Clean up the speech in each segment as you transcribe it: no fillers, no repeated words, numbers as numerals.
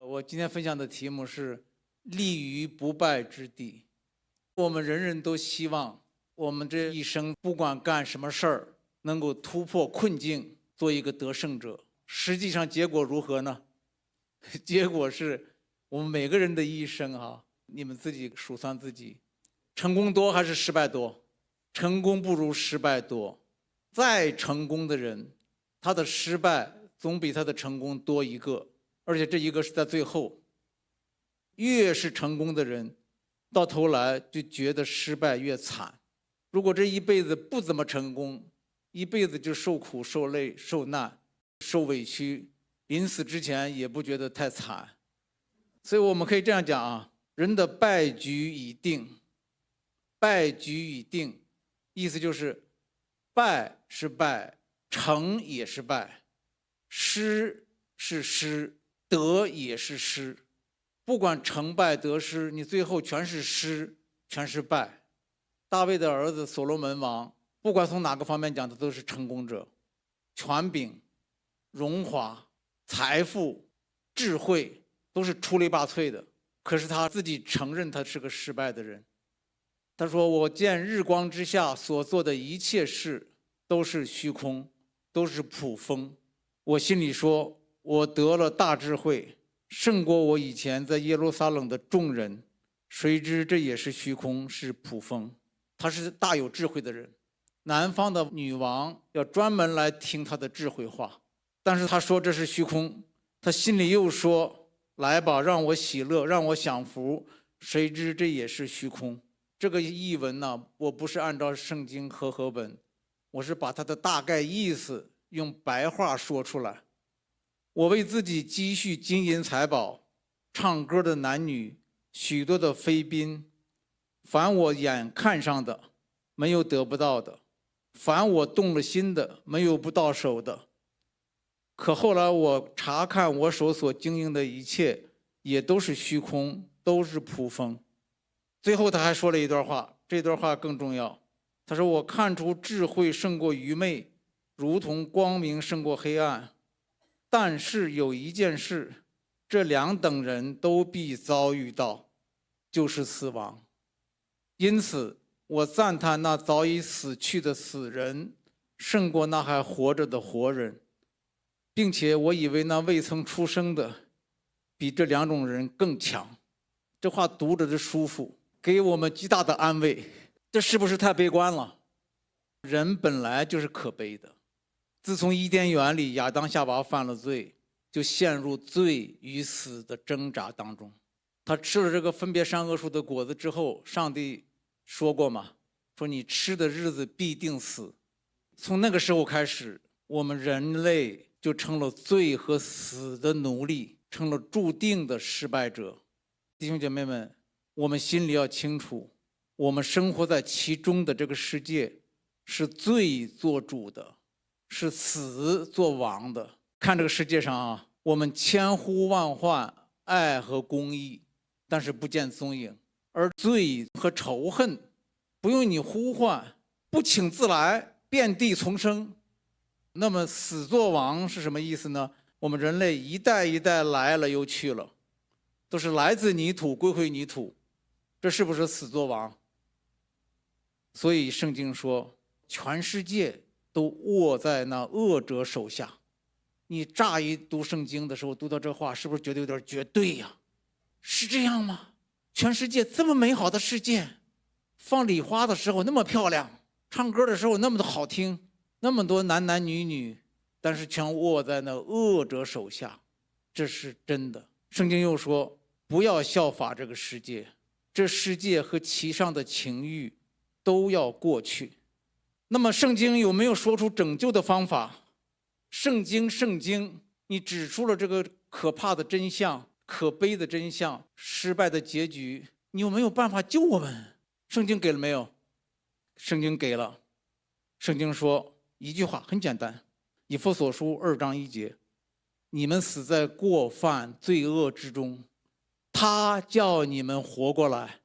我今天分享的题目是立于不败之地。我们人人都希望我们这一生不管干什么事儿，能够突破困境，做一个得胜者。实际上结果如何呢？结果是我们每个人的一生你们自己数算自己，成功多还是失败多？成功不如失败多。再成功的人，他的失败总比他的成功多一个，而且这一个是在最后。越是成功的人，到头来就觉得失败越惨。如果这一辈子不怎么成功，一辈子就受苦受累受难受委屈，临死之前也不觉得太惨。所以我们可以这样讲人的败局已定。败局已定，意思就是败是败，成也是败，失是失，得也是失。不管成败得失，你最后全是失，全是败。大卫的儿子所罗门王，不管从哪个方面讲，他都是成功者，权柄、荣华、财富、智慧都是出类拔萃的。可是他自己承认他是个失败的人。他说：“我见日光之下所做的一切事都是虚空，都是捕风。我心里说，我得了大智慧，胜过我以前在耶路撒冷的众人。谁知这也是虚空，是捕风。”他是大有智慧的人，南方的女王要专门来听他的智慧话。但是他说这是虚空，他心里又说：“来吧，让我喜乐，让我享福。谁知这也是虚空。”这个译文呢，我不是按照圣经和合本，我是把它的大概意思用白话说出来。我为自己积蓄金银财宝，唱歌的男女，许多的妃嫔，凡我眼看上的，没有得不到的；凡我动了心的，没有不到手的。可后来我查看我手所经营的一切，也都是虚空，都是捕风。最后他还说了一段话，这段话更重要。他说：“我看出智慧胜过愚昧，如同光明胜过黑暗。但是有一件事，这两等人都必遭遇到，就是死亡。因此我赞叹那早已死去的死人，胜过那还活着的活人，并且我以为那未曾出生的，比这两种人更强。”这话读着就舒服，给我们极大的安慰。这是不是太悲观了？人本来就是可悲的。自从伊甸园里亚当夏娃犯了罪，就陷入罪与死的挣扎当中。他吃了这个分别善恶树的果子之后，上帝说过嘛，说你吃的日子必定死。从那个时候开始，我们人类就成了罪和死的奴隶，成了注定的失败者。弟兄姐妹们，我们心里要清楚，我们生活在其中的这个世界是罪做主的，是死做王的。看这个世界上我们千呼万唤爱和公义，但是不见踪影。而罪和仇恨不用你呼唤，不请自来，遍地丛生。那么死做王是什么意思呢？我们人类一代一代来了又去了，都是来自泥土归回泥土，这是不是死作王？所以圣经说，全世界都握在那恶者手下。你乍一读圣经的时候，读到这话，是不是觉得有点绝对呀？是这样吗？全世界这么美好的世界，放礼花的时候那么漂亮，唱歌的时候那么的好听，那么多男男女女，但是全握在那恶者手下，这是真的。圣经又说，不要效法这个世界，这世界和其上的情欲都要过去。那么圣经有没有说出拯救的方法？圣经你指出了这个可怕的真相，可悲的真相，失败的结局，你有没有办法救我们？圣经给了没有？圣经给了。圣经说一句话很简单，以弗所书2章1节，你们死在过犯罪恶之中，他叫你们活过来。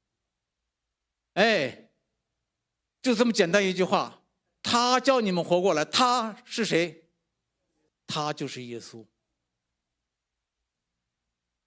就这么简单一句话，他叫你们活过来。他是谁？他就是耶稣。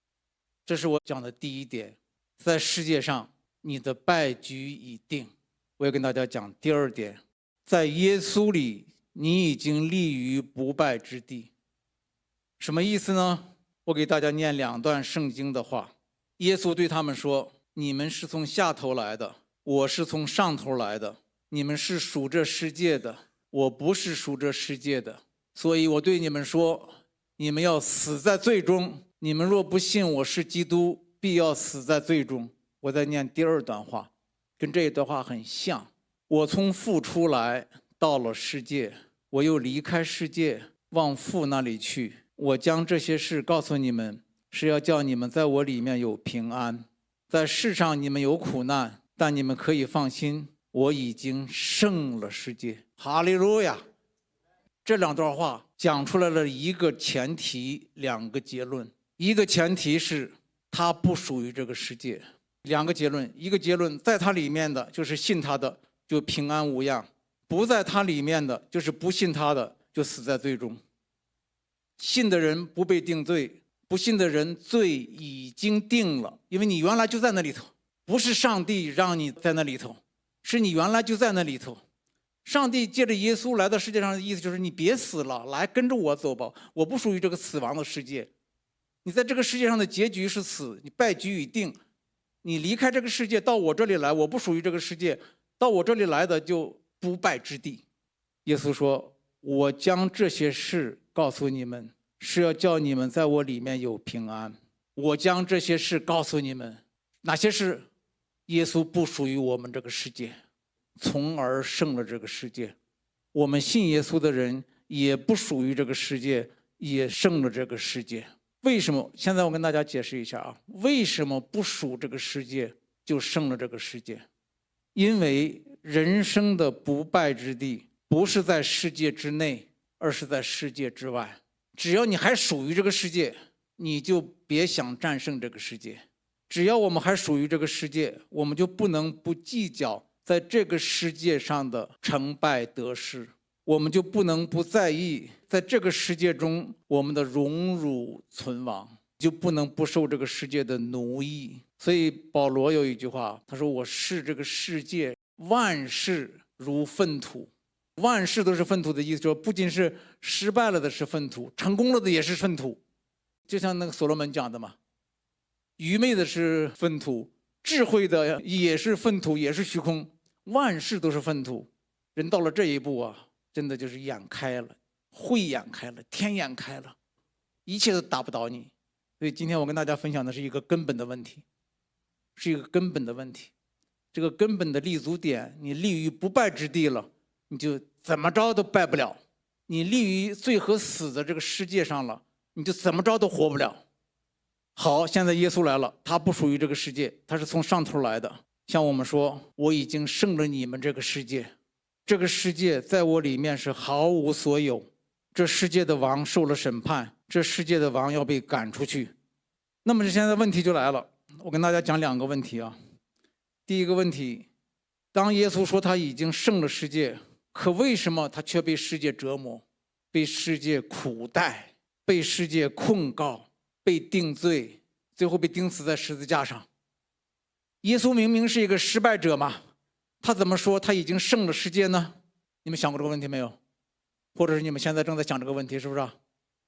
这是我讲的第一点，在世界上你的败局已定。我要跟大家讲第二点，在耶稣里你已经立于不败之地。什么意思呢？我给大家念2段圣经的话。耶稣对他们说，你们是从下头来的，我是从上头来的，你们是属这世界的，我不是属这世界的，所以我对你们说，你们要死在罪中，你们若不信我是基督，必要死在罪中。我再念第2段话，跟这一段话很像。我从父出来，到了世界，我又离开世界，往父那里去。我将这些事告诉你们，是要叫你们在我里面有平安。在世上你们有苦难，但你们可以放心，我已经胜了世界。哈利路亚！这2段话讲出来了一个前提，2个结论。一个前提是他不属于这个世界，2个结论。一个结论，在他里面的就是信他的就平安无恙，不在他里面的就是不信他的就死在罪中。信的人不被定罪，不信的人罪已经定了，因为你原来就在那里头，不是上帝让你在那里头，是你原来就在那里头。上帝借着耶稣来到世界上的意思就是你别死了，来跟着我走吧，我不属于这个死亡的世界。你在这个世界上的结局是死，你败局已定。你离开这个世界到我这里来，我不属于这个世界，到我这里来的就不败之地。耶稣说，我将这些事告诉你们，是要叫你们在我里面有平安。我将这些事告诉你们，哪些事？耶稣不属于我们这个世界，从而胜了这个世界。我们信耶稣的人也不属于这个世界，也胜了这个世界。为什么？现在我跟大家解释一下啊，为什么不属这个世界就胜了这个世界？因为人生的不败之地不是在世界之内，而是在世界之外。只要你还属于这个世界，你就别想战胜这个世界。只要我们还属于这个世界，我们就不能不计较在这个世界上的成败得失，我们就不能不在意在这个世界中我们的荣辱存亡，就不能不受这个世界的奴役。所以保罗有一句话，他说，我视这个世界万事如粪土。万事都是粪土的意思，说不仅是失败了的是粪土，成功了的也是粪土。就像那个所罗门讲的嘛，愚昧的是粪土，智慧的也是粪土，也是虚空，万事都是粪土。人到了这一步啊，真的就是眼开了，慧眼开了，天眼开了，一切都打不倒你。所以今天我跟大家分享的是一个根本的问题，是一个根本的问题。这个根本的立足点，你立于不败之地了，你就怎么着都败不了。你立于罪和死的这个世界上了，你就怎么着都活不了。好，现在耶稣来了，他不属于这个世界，他是从上头来的。像我们说，我已经胜了你们这个世界，这个世界在我里面是毫无所有。这世界的王受了审判，这世界的王要被赶出去。那么现在问题就来了，我跟大家讲2个问题啊。第一个问题，当耶稣说他已经胜了世界，可为什么他却被世界折磨，被世界苦待，被世界控告，被定罪，最后被钉死在十字架上？耶稣明明是一个失败者嘛，他怎么说他已经胜了世界呢？你们想过这个问题没有？或者是你们现在正在想这个问题，是不是啊？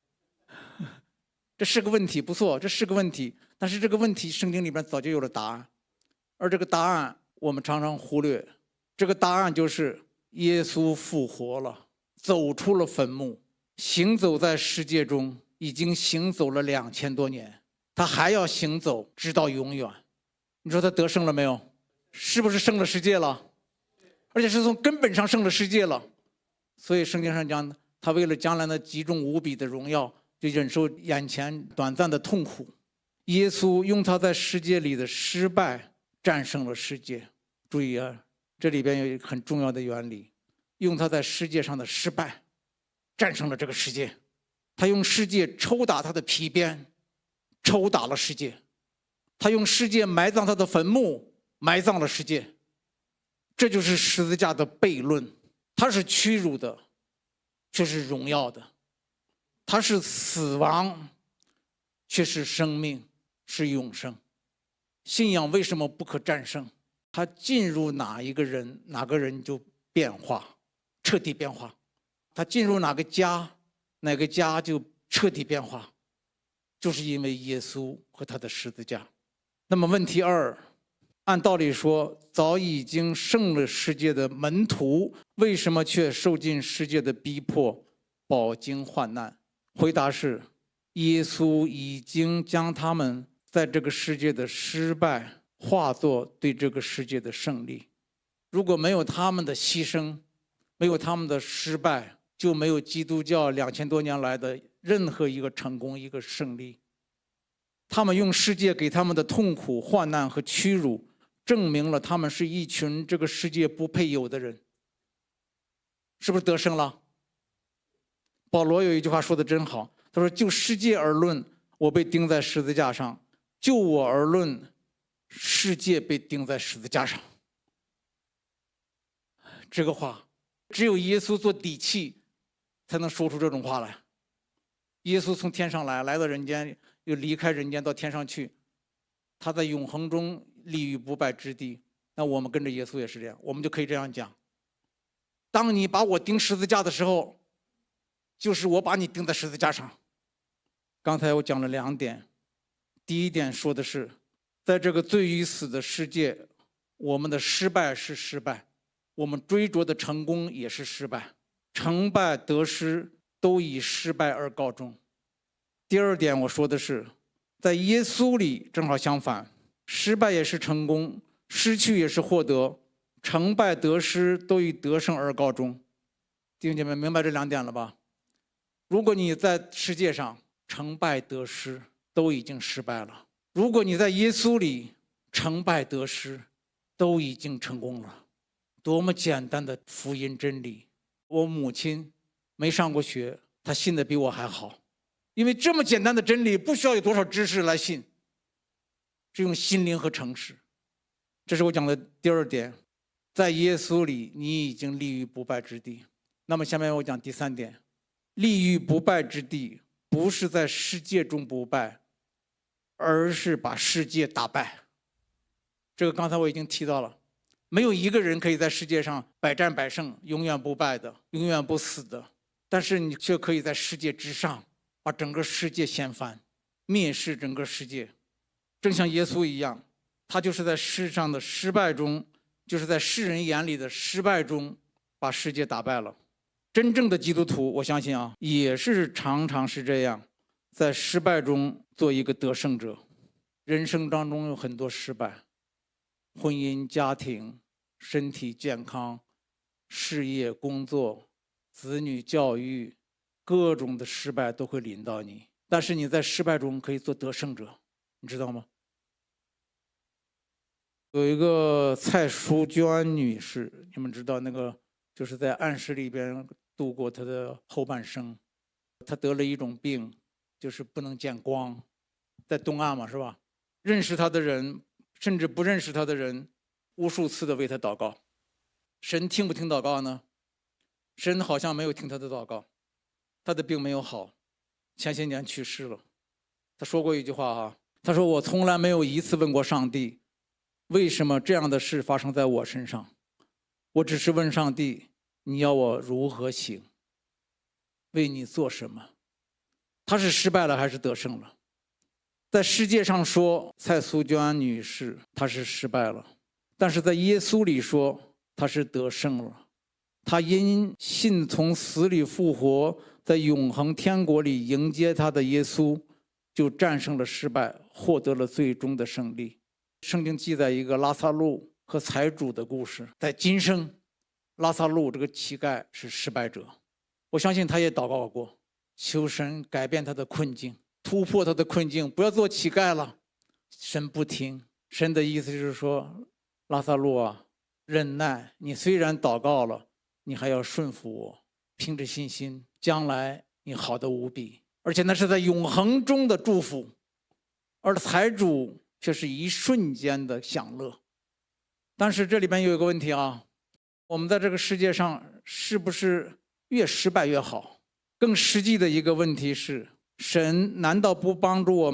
这是个问题，不错，这是个问题。但是这个问题圣经里边早就有了答案，而这个答案我们常常忽略。这个答案就是耶稣复活了，走出了坟墓，行走在世界中，已经行走了2000多年，他还要行走直到永远。你说他得胜了没有？是不是胜了世界了？而且是从根本上胜了世界了。所以圣经上讲，他为了将来的极重无比的荣耀，就忍受眼前短暂的痛苦。耶稣用他在世界里的失败战胜了世界。注意啊，这里边有一个很重要的原理，用他在世界上的失败战胜了这个世界。他用世界抽打他的皮鞭，抽打了世界。他用世界埋葬他的坟墓，埋葬了世界。这就是十字架的悖论。他是屈辱的，却是荣耀的；他是死亡，却是生命。 是永生。信仰为什么不可战胜？他进入哪一个人，哪个人就变化，彻底变化。他进入哪个家，哪个家就彻底变化，就是因为耶稣和他的十字架。那么问题二，按道理说，早已经胜了世界的门徒，为什么却受尽世界的逼迫，饱经患难？回答是，耶稣已经将他们在这个世界的失败化作对这个世界的胜利。如果没有他们的牺牲，没有他们的失败，就没有基督教2000多年来的任何一个成功，一个胜利。他们用世界给他们的痛苦、患难和屈辱，证明了他们是一群这个世界不配有的人。是不是得胜了？保罗有一句话说的真好，他说：就世界而论，我被钉在十字架上；就我而论，世界被钉在十字架上。这个话只有耶稣做底气才能说出这种话来。耶稣从天上来到人间，又离开人间到天上去，他在永恒中立于不败之地。那我们跟着耶稣也是这样，我们就可以这样讲：当你把我钉十字架的时候，就是我把你钉在十字架上。刚才我讲了2点，第一点说的是，在这个罪与死的世界，我们的失败是失败，我们追逐的成功也是失败，成败得失都以失败而告终。第二点我说的是，在耶稣里正好相反，失败也是成功，失去也是获得，成败得失都以得胜而告终。弟兄姐妹，明白这2点了吧？如果你在世界上成败得失都已经失败了，如果你在耶稣里成败得失都已经成功了。多么简单的福音真理！我母亲没上过学，她信的比我还好，因为这么简单的真理不需要有多少知识来信，是用心灵和诚实。这是我讲的第二点，在耶稣里你已经立于不败之地。那么下面我讲第3点，立于不败之地不是在世界中不败，而是把世界打败。这个刚才我已经提到了，没有一个人可以在世界上百战百胜，永远不败的，永远不死的，但是你却可以在世界之上把整个世界掀翻，灭世整个世界。正像耶稣一样，他就是在世上的失败中，就是在世人眼里的失败中把世界打败了。真正的基督徒，我相信啊，也是常常是这样，在失败中做一个得胜者。人生当中有很多失败，婚姻、家庭、身体健康、事业、工作、子女教育，各种的失败都会临到你。但是你在失败中可以做得胜者，你知道吗？有一个蔡淑娟女士，你们知道那个就是在暗室里边度过她的后半生。她得了一种病，就是不能见光，在东岸嘛，是吧？认识她的人甚至不认识她的人无数次的为她祷告。神听不听祷告呢？神好像没有听她的祷告，她的病没有好，前些年去世了。她说过一句话啊，她说我从来没有一次问过上帝，为什么这样的事发生在我身上？我只是问上帝，你要我如何行？为你做什么？他是失败了还是得胜了？在世界上说蔡淑娟女士她是失败了，但是在耶稣里说她是得胜了。她因信从死里复活，在永恒天国里迎接她的耶稣，就战胜了失败，获得了最终的胜利。圣经记载一个拉撒路和财主的故事。在今生，拉撒路这个乞丐是失败者，我相信他也祷告过，求神改变他的困境，突破他的困境，不要做乞丐了。神不听，神的意思就是说，拉撒路啊，忍耐，你虽然祷告了，你还要顺服我，凭着信心，将来你好得无比，而且那是在永恒中的祝福。而财主却是一瞬间的享乐。但是这里边有一个问题啊，我们在这个世界上是不是越失败越好？更实际的一个问题是，神难道不帮助我们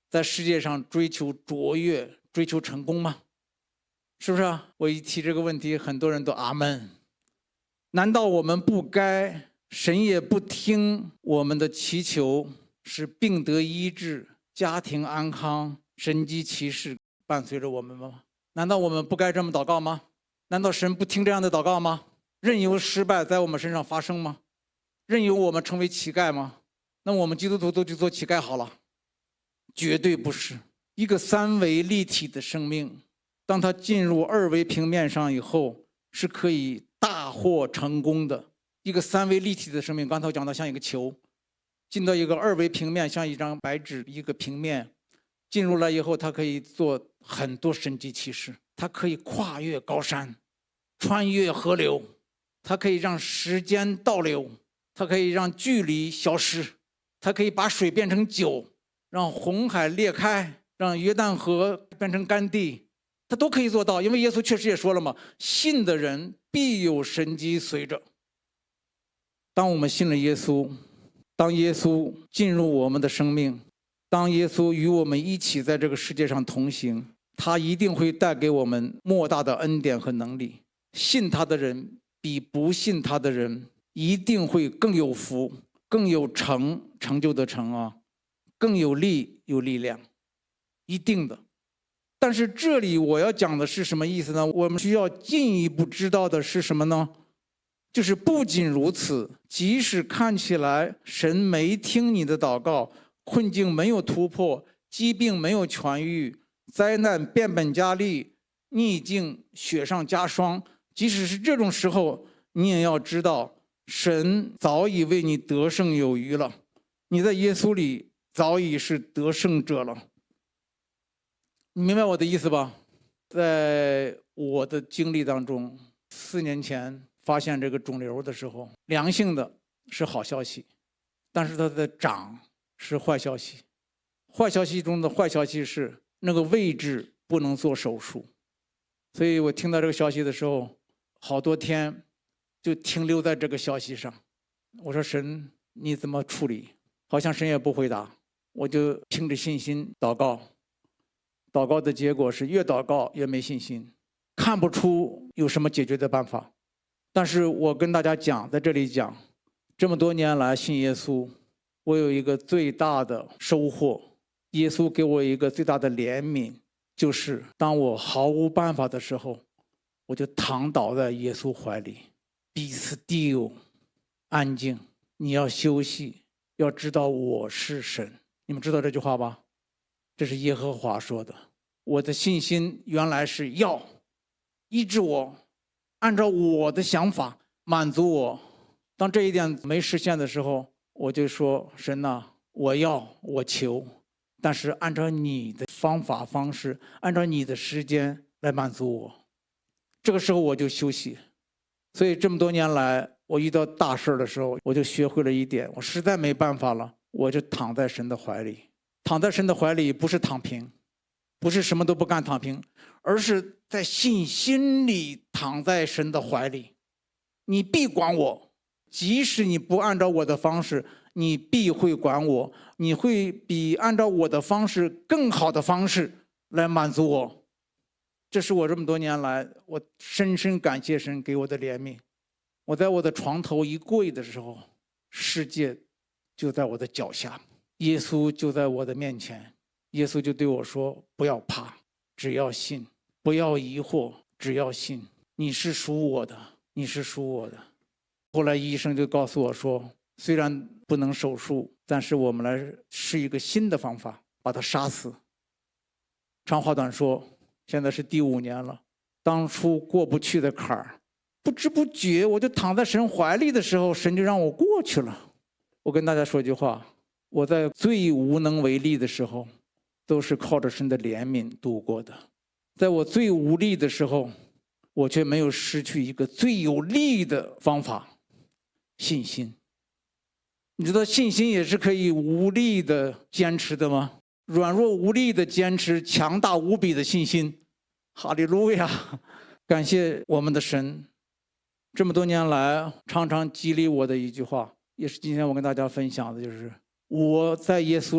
在世界上追求卓越、追求成功吗？是不是啊？我一提这个问题，很多人都阿门。难道我们不该，神也不听我们的祈求，使病得医治、家庭安康、神迹奇事伴随着我们吗？难道我们不该这么祷告吗？难道神不听这样的祷告吗？任由失败在我们身上发生吗？任由我们成为乞丐吗？那我们基督徒都去做乞丐好了？绝对不是。一个三维立体的生命，当它进入二维平面上以后，是可以大获成功的。一个三维立体的生命，刚才我讲到像一个球，进到一个二维平面，像一张白纸，一个平面，进入了以后，它可以做很多神迹奇事，它可以跨越高山，穿越河流，它可以让时间倒流，它可以让距离消失，它可以把水变成酒，让红海裂开，让约旦河变成干地，它都可以做到。因为耶稣确实也说了嘛，信的人必有神迹随着。当我们信了耶稣，当耶稣进入我们的生命，当耶稣与我们一起在这个世界上同行，他一定会带给我们莫大的恩典和能力。信他的人比不信他的人一定会更有福，更有成就的成啊，更有力有力量，一定的。但是这里我要讲的是什么意思呢？我们需要进一步知道的是什么呢？就是不仅如此，即使看起来神没听你的祷告，困境没有突破，疾病没有痊愈，灾难变本加厉，逆境雪上加霜，即使是这种时候，你也要知道神早已为你得胜有余了，你在耶稣里早已是得胜者了。你明白我的意思吧？在我的经历当中，4年前发现这个肿瘤的时候，良性的是好消息，但是它的长是坏消息。坏消息中的坏消息是那个位置不能做手术，所以我听到这个消息的时候，好多天就停留在这个消息上。我说神你怎么处理？好像神也不回答，我就凭着信心祷告。祷告的结果是越祷告越没信心，看不出有什么解决的办法。但是我跟大家讲，在这里讲，这么多年来信耶稣，我有一个最大的收获，耶稣给我一个最大的怜悯，就是当我毫无办法的时候，我就躺倒在耶稣怀里。Be still， 安静，你要休息，要知道我是神。你们知道这句话吧？这是耶和华说的。我的信心原来是要医治我，按照我的想法满足我。当这一点没实现的时候，我就说神啊，我求，但是按照你的方法方式，按照你的时间来满足我。这个时候我就休息。所以这么多年来，我遇到大事的时候，我就学会了一点，我实在没办法了，我就躺在神的怀里。躺在神的怀里不是躺平，不是什么都不干躺平，而是在信心里躺在神的怀里。你必管我，即使你不按照我的方式，你必会管我，你会比按照我的方式更好的方式来满足我。这是我这么多年来我深深感谢神给我的怜悯。我在我的床头一跪的时候，世界就在我的脚下，耶稣就在我的面前。耶稣就对我说，不要怕，只要信，不要疑惑，只要信，你是属我的，你是属我的。后来医生就告诉我说，虽然不能手术，但是我们来试一个新的方法，把它杀死。长话短说，现在是第5年了，当初过不去的坎儿，不知不觉我就躺在神怀里的时候，神就让我过去了。我跟大家说一句话，我在最无能为力的时候，都是靠着神的怜悯度过的。在我最无力的时候，我却没有失去一个最有力的方法，信心。你知道信心也是可以无力的坚持的吗？软弱无力的坚持，强大无比的信心。哈利路亚！感谢我们的神，这么多年来常常激励我的一句话，也是今天我跟大家分享的，就是我在耶稣里，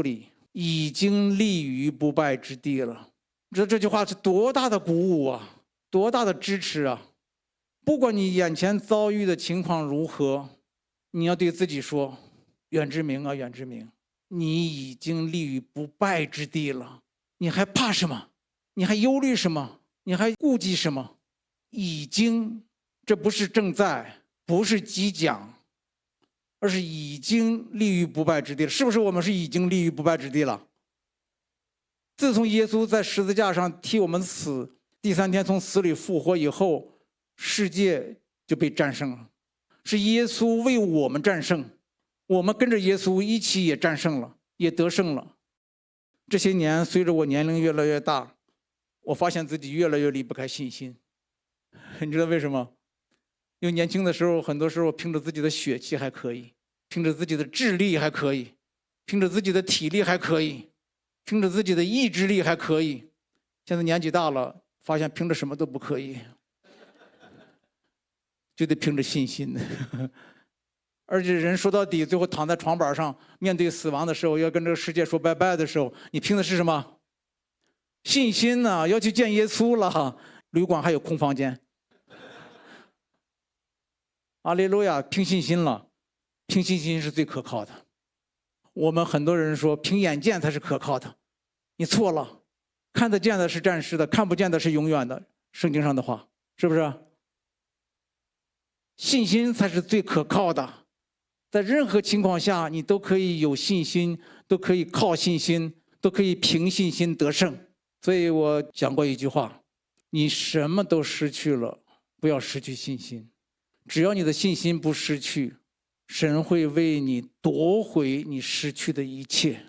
已经立于不败之地了。这句话是多大的鼓舞啊，多大的支持啊！不管你眼前遭遇的情况如何，你要对自己说：远之明啊，远之明，你已经立于不败之地了，你还怕什么？你还忧虑什么？你还顾忌什么？已经，这不是正在，不是即将，而是已经立于不败之地了。是不是我们是已经立于不败之地了？自从耶稣在十字架上替我们死，第3天从死里复活以后，世界就被战胜了。是耶稣为我们战胜，我们跟着耶稣一起也战胜了，也得胜了。这些年随着我年龄越来越大，我发现自己越来越离不开信心。你知道为什么？因为年轻的时候，很多时候凭着自己的血气还可以，凭着自己的智力还可以，凭着自己的体力还可以，凭着自己的意志力还可以。现在年纪大了，发现凭着什么都不可以，就得凭着信心。而且人说到底，最后躺在床板上，面对死亡的时候，要跟这个世界说拜拜的时候，你凭的是什么？信心呢？要去见耶稣了，旅馆还有空房间。阿利路亚，凭信心了，凭信心是最可靠的。我们很多人说凭眼见才是可靠的，你错了，看得见的是暂时的，看不见的是永远的。圣经上的话，是不是？信心才是最可靠的，在任何情况下，你都可以有信心，都可以靠信心，都可以凭信心得胜。所以我讲过一句话：你什么都失去了，不要失去信心。只要你的信心不失去，神会为你夺回你失去的一切。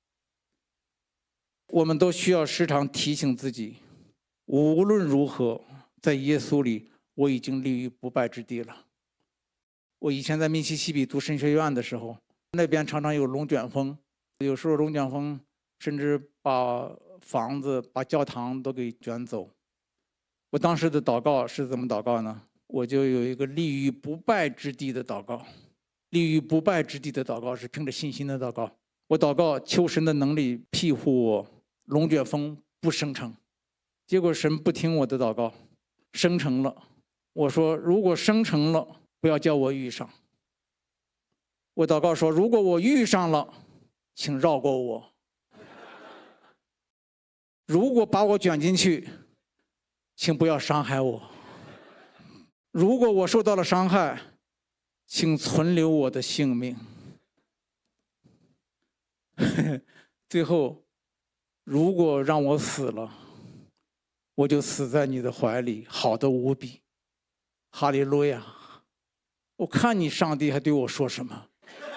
我们都需要时常提醒自己，无论如何，在耶稣里，我已经立于不败之地了。我以前在密西西比读神学院的时候，那边常常有龙卷风，有时候龙卷风甚至把房子、把教堂都给卷走。我当时的祷告是怎么祷告呢？我就有一个立于不败之地的祷告。立于不败之地的祷告是凭着信心的祷告。我祷告求神的能力庇护我，龙卷风不生成。结果神不听我的祷告，生成了。我说如果生成了，不要叫我遇上。我祷告说，如果我遇上了，请绕过我。如果把我卷进去，请不要伤害我。如果我受到了伤害，请存留我的性命。最后，如果让我死了，我就死在你的怀里，好得无比。哈利路亚！我看你上帝还对我说什么？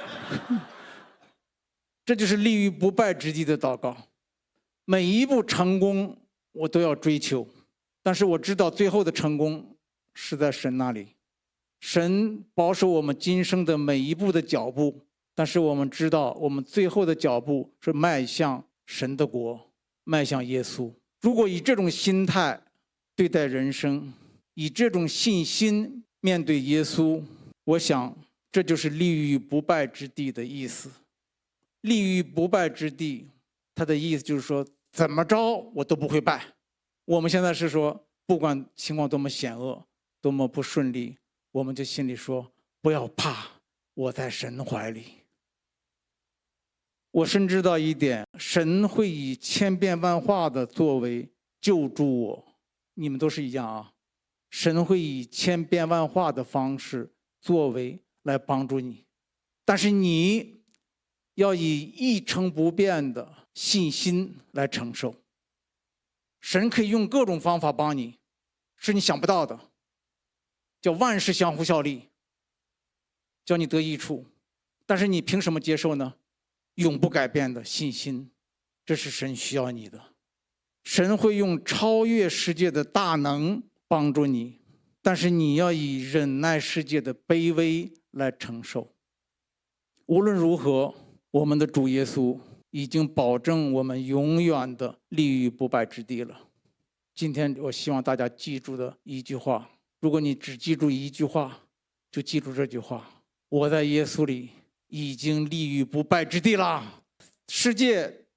这就是立于不败之地的祷告。每一步成功我都要追求，但是我知道最后的成功是在神那里。神保守我们今生的每一步的脚步，但是我们知道我们最后的脚步是迈向神的国，迈向耶稣。如果以这种心态对待人生，以这种信心面对耶稣，我想这就是立于不败之地的意思。立于不败之地，它的意思就是说怎么着我都不会败。我们现在是说不管情况多么险恶，多么不顺利，我们就心里说不要怕，我在神怀里。我深知道一点，神会以千变万化的作为救助我。你们都是一样啊，神会以千变万化的方式作为来帮助你，但是你要以一成不变的信心来承受。神可以用各种方法帮你，是你想不到的，叫万事相互效力，叫你得益处。但是你凭什么接受呢？永不改变的信心，这是神需要你的。神会用超越世界的大能帮助你，但是你要以忍耐世界的卑微来承受。无论如何，我们的主耶稣已经保证我们永远的立于不败之地了。今天我希望大家记住的一句话，如果你只记住一句话，就记住这句话：我在耶稣里已经立于不败之地了。世界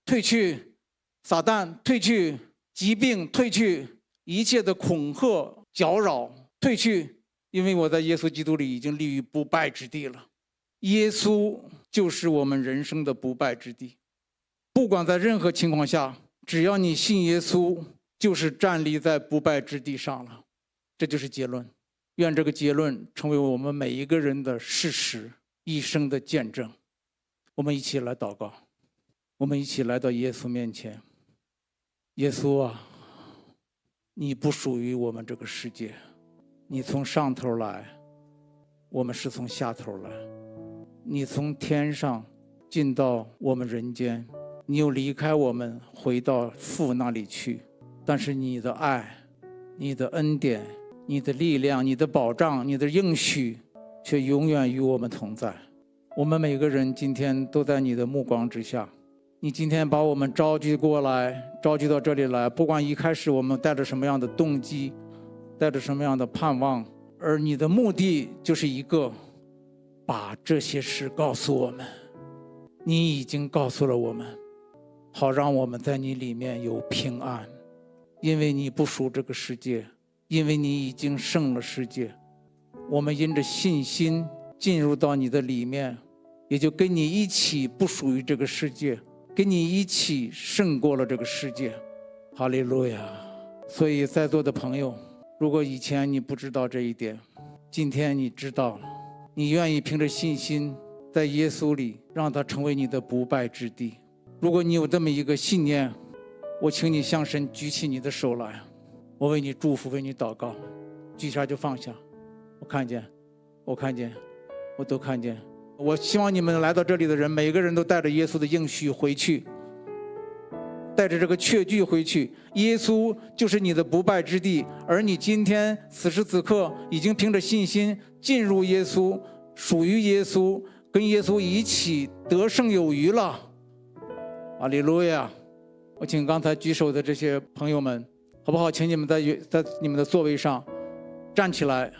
退去，撒旦退去，疾病退去，一切的恐吓搅扰退去，因为我在耶稣基督里已经立于不败之地了。耶稣就是我们人生的不败之地，不管在任何情况下，只要你信耶稣，就是站立在不败之地上了。这就是结论。愿这个结论成为我们每一个人的事实，一生的见证。我们一起来祷告，我们一起来到耶稣面前。耶稣啊，你不属于我们这个世界，你从上头来，我们是从下头来。你从天上进到我们人间，你又离开我们回到父那里去，但是你的爱，你的恩典，你的力量，你的保障，你的应许却永远与我们同在。我们每个人今天都在你的目光之下，你今天把我们召集过来，召集到这里来，不管一开始我们带着什么样的动机，带着什么样的盼望，而你的目的就是一个，把这些事告诉我们。你已经告诉了我们，好让我们在你里面有平安，因为你不属这个世界，因为你已经胜了世界。我们因着信心进入到你的里面，也就跟你一起不属于这个世界，跟你一起胜过了这个世界。哈利路亚！所以在座的朋友，如果以前你不知道这一点，今天你知道了，你愿意凭着信心在耶稣里让他成为你的不败之地。如果你有这么一个信念，我请你向神举起你的手来，我为你祝福，为你祷告。举下就放下，我看见，我看见，我都看见。我希望你们来到这里的人，每个人都带着耶稣的应许回去，带着这个确据回去。耶稣就是你的不败之地，而你今天此时此刻已经凭着信心进入耶稣，属于耶稣，跟耶稣一起得胜有余了。哈利路亚！我请刚才举手的这些朋友们，好不好？请你们在你们的座位上站起来，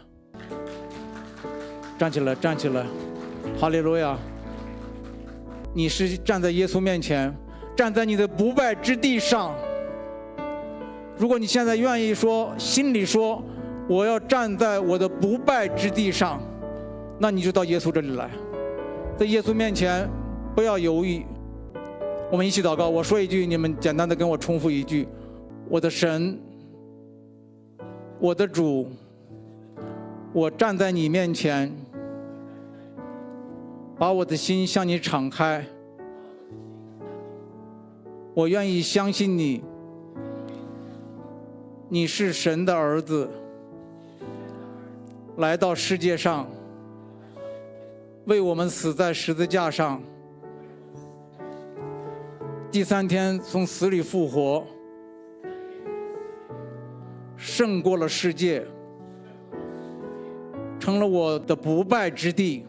站起来，站起来！哈利路亚！你是站在耶稣面前，站在你的不败之地上。如果你现在愿意说，心里说我要站在我的不败之地上，那你就到耶稣这里来，在耶稣面前不要犹豫。我们一起祷告，我说一句，你们简单的跟我重复一句：我的神，我的主，我站在你面前，把我的心向你敞开，我愿意相信你，你是神的儿子，来到世界上，为我们死在十字架上，第3天从死里复活，胜过了世界，成了我的不败之地。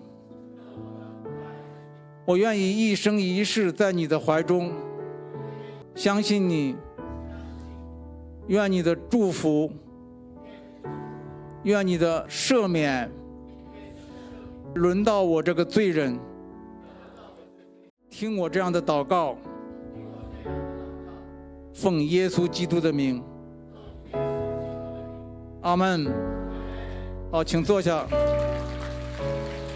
我愿意一生一世在你的怀中，相信你，愿你的祝福，愿你的赦免轮到我这个罪人。听我这样的祷告，奉耶稣基督的名，阿们。好，请坐下。